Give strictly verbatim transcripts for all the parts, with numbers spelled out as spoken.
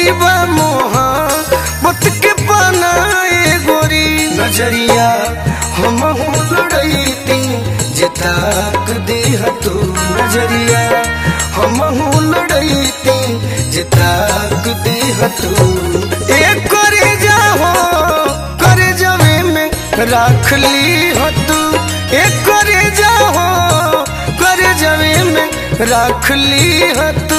गइल बा मोहा मत के बनाए गोरी नजरिया हम लड़ती जे ताक देह तू नजरिया हम लड़ती जे ताक देह तू एक करे जाहो करे जवे में राख ली हो तू एक करे जाहो करे जवे में राख ली हो तू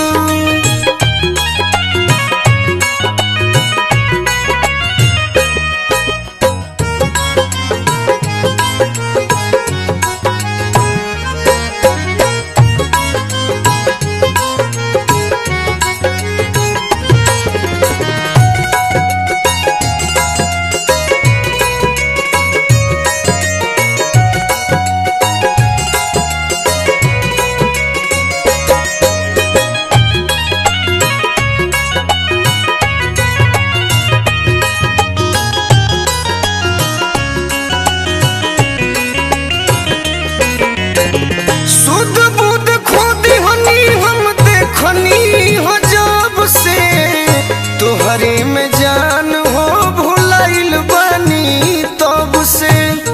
सुध बुध खोदी हनी हम देखनी हो जब से तोहरे में जान हो भुलाइल बनी तब से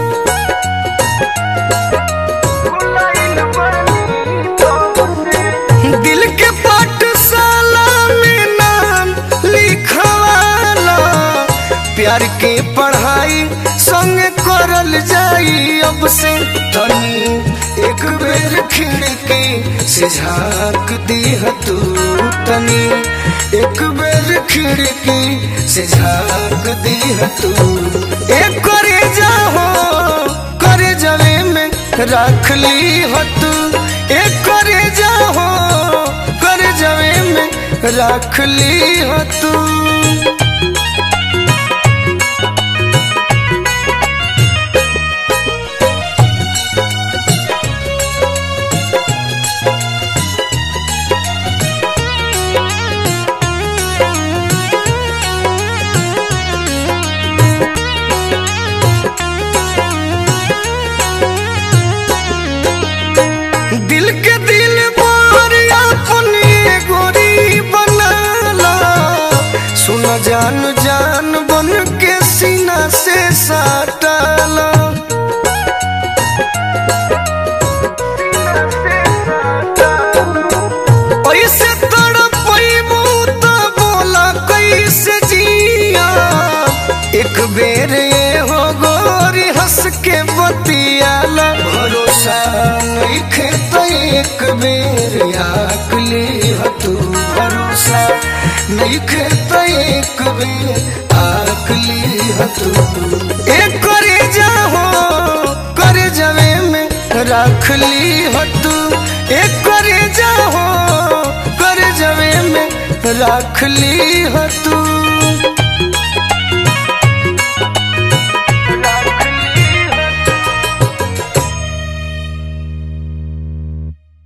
दिल के पाठशाला में नाम लिखवाला प्यार के पढ़ाई संग करल जाई अब से तनी एक बेर खिड़की से झाँक दी तू तनी एक बेर खिड़की से झाँक दी तू एक करे जाहो करे जवे में रख ली हो तू एक करे जाहो करे जवे में रख ली हो तू दिल के दिल बार अपनी गोरी बनाला सुन जान जान बन के सीना से साटला ऐसे तड़पैबू तो बोला कैसे जिया एक बेर ये हो गोरी हंस के बतियाला भरोसा नहीं खेत एक बेर आक ली हो तू भरोसा नहीं खेत एक बेर आक ली हो तू एक करे जाहो करे जवे में रख ली हो तू एक करे जाहो करे जवे में रख ली